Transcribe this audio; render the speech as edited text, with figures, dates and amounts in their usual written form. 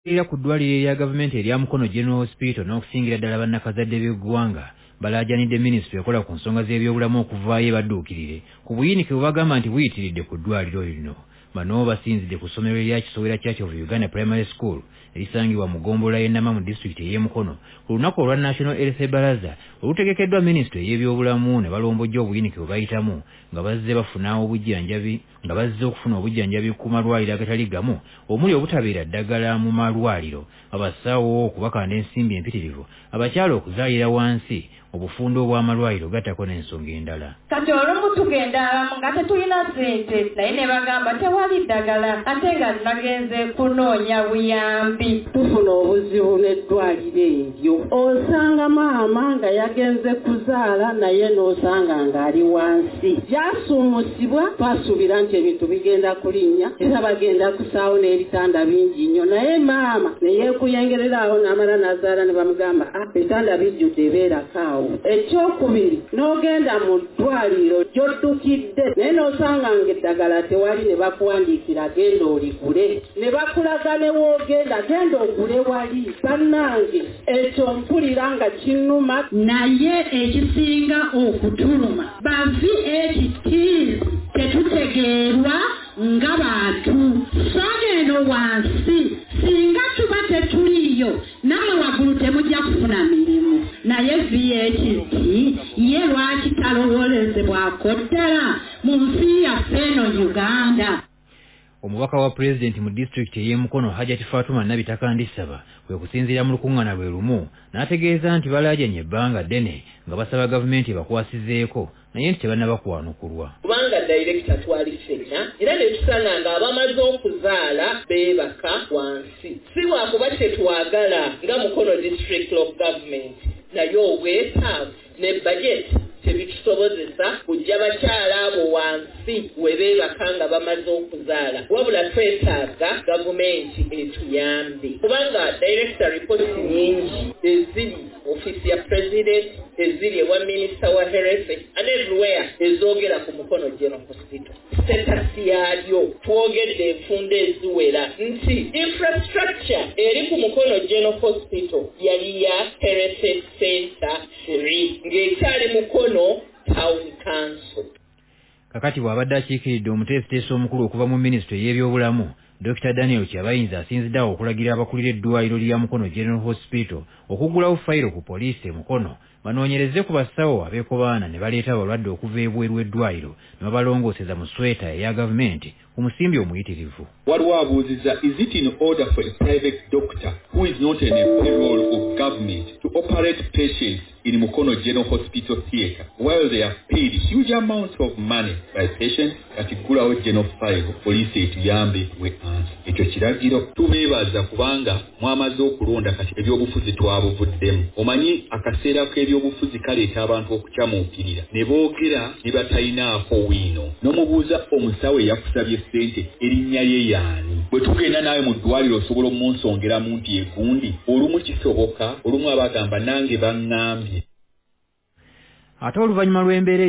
Era ku ddwaliro erya gavumenti erya Mukono General Hospital n'okusingira ddala bannakazadde b'eggwanga balaajanidde minisitule ekola ku nsonga z'ebyobulamu okuvaayo badduukirire ku buyinike bwe bagamba nti buyitiridde ku ddwaliro lino. Bano basinzidde ku ssomero erya Kisowera Church of Uganda Primary School erisangibwa mu ggombolola y'Ennama mu disitulikiti ey'e Mukono ku lunaku olwa National Health Baraza olutegekeddwa minisitule ey'ebyobulamu ne balombojja obuyinike bwe bayitamu nga bazze bafuna obujjanjabi nga bazze okufuna obujjanjabi ku malwaliro agatali gamu omuli obutabeera ddagala mu malwaliro, abasawo okubakanda ensimbi empitirivu, abakyala okuzaalira wansi, obufundo obw'amalwaliro gattako n'ensonga endala. Kati olumu tugenda nga tetulina ssente naye ne bagamba tewali ddagala ate nga nagenze kunoonya buyambi. Tufuna obuzibu n'eddwaliro eryo. Osanga maama nga yagenze kuzaala naye n'osanga ng'ali wansi. Yasuumusibwa twasuubira nti ebintu bigenda kulinnya era bagenda kusaawo n'ebitanda bingi nnyo naye maama ne yeekuyengererawo n'amala n'azaala ne bamugamba ebitanda bijjudde beerakaawo. Ekyokubiri n'ogenda mu ddwaliro gy'oddukidde naye n'osanga ng'eddagala tewali ne bakuwandiikira genda oligule ne bakulaga ne woogenda genda ogule wali. Bannange ekyo mpulira nga kinnuma naye ekisinga okutuluma bavi ekitiizi tetutegeerwa nga bantu soogeno wansi singa tuba tetuliyo nawe waggulu temujja kufuna mirimu naye VHT ye lwaki talowoolezebwako ddala mu nsi yaffe eno Uganda. Omubaka wa Pulezidenti mu disitulikiti ey'e Mukono Hajati Fatuma Nabitakandisaba kwe kusinziira mu lukuŋŋaana lwe lumu n'ategeeza nti balaajanye ebbanga ddene nga basaba gavumenti ebakwasizeeko naye nti tebannaba kuwanukulwa. Kubanga dayirekita twali ffenna era ne tusanga ng'abamaze okuzaala beebaka wansi. Si lwakuba tetwagala nga Mukono District of Government naye obwetaavu ne bajeti tebitusobozesa kujja bakyala abo wansi we beebaka nga bamaze okuzaala. Wabula twetaaga gavumenti etuyambe kubanga director reports nyingi eziri ofisi ya president eziri ewa minister wa health and everywhere ezoogera ku Mukono General Hospital. Status yaalyo twogedde enfunda eziwera nti infrastructure eri ku Mukono General Hospital yali ya health center 3 ng'ekyali Mukono Town Council. Kakati bw'abadde akiikiridde omuteesiteesi omukulu okuva mu minisitule y'ebyobulamu Dr. Daniel Kyabayinza asinziddewo okulagira abakulira eddwaliro lya Mukono General Hospital okuggulawo fayiro ku poliisi e Mukono banoonyereze ku basawo abeekobaana ne baleeta abalwadde okuva ebweru w'eddwaliro ne babalongooseza mu sweta eya gavumenti ku musimbi omuyitirivu. Waliwo abuuzizza, is it in order for a private doctor who is not in a payroll of government to operate patients in Mukono General Hospital Theatre while they are paid huge amounts of money by patients? Kati ggulawo general file poliisi etuyambe we ansi. Ekyo kiragiro tubeebaza kubanga mwamaze okulonda kati ebyobufuzi twabuvuddemu. Omanyi akaseera k'ebyobufuzi kaleeta abantu okukyamuukirira ne boogera ne batalinaako wiino. N'omubuuza omusawo eyakusabye ssente erinnya ye yaani. Bwe tugenda nawe mu ddwaliro osobola omunsongeramu nti egundi olumu kisoboka olumu abagamba nange baŋŋambye. Ate oluvannyuma lw'embeera